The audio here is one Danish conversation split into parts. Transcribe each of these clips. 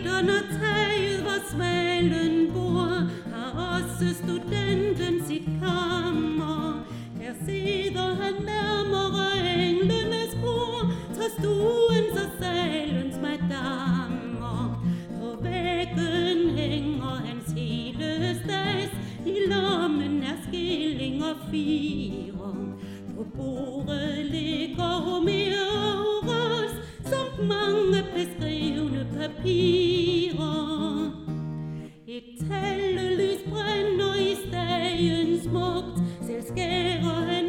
poeter, når taget, hvor svalen bor, har også studenten sit kammer. Her sidder han nærmere englenes kor, så stuens og salens madammer. På væggen hænger hans hele stas, i lommen er skilling og fire. På bordet ligger Homeros, som mange beskrivende papirer. Et tallelys brænder i stagen smukt, selv skærer han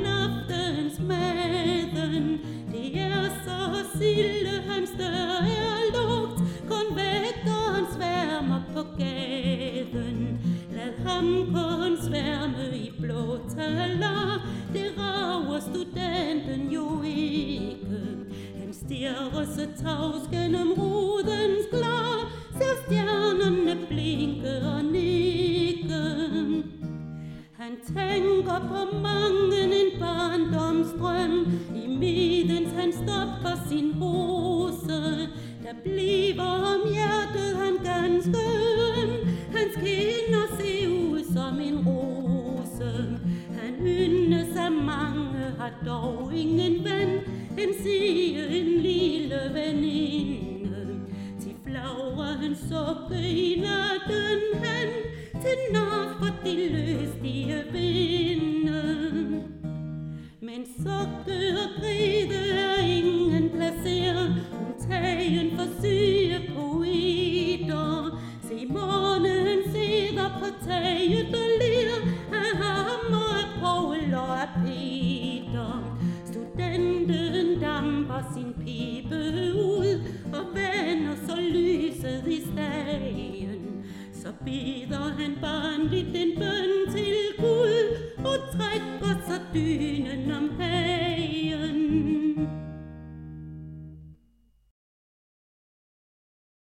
aftensmaden. Det er så silde, hans dør er lugt, kun vægteren sværmer på gaden. Lad ham kun sværme i blå taler, det rager studenten jo ikke. Han stirrer så tavs gennem rudens klar, ser stjernerne blinke og nikke. Han tænker på mangen en barndomsdrøm, i midens han stopper sin rose. Der bliver om hjertet han ganske øm, hans kinder ser ud som en rose. Han yndes af mange, har dog ingen ven, han siger en lille veninde. Til flagrer han sukke i natten hen, til når for de lystige vinde. Men sukke og gride er ingen placer, undtagen for syge poeter. Se månen sidder på taget og ler af ham og af Paul og af Peter. Studenten damper sin pibe ud og vender så lyset i stagen. Så beder han barnligt en bøn til Gud,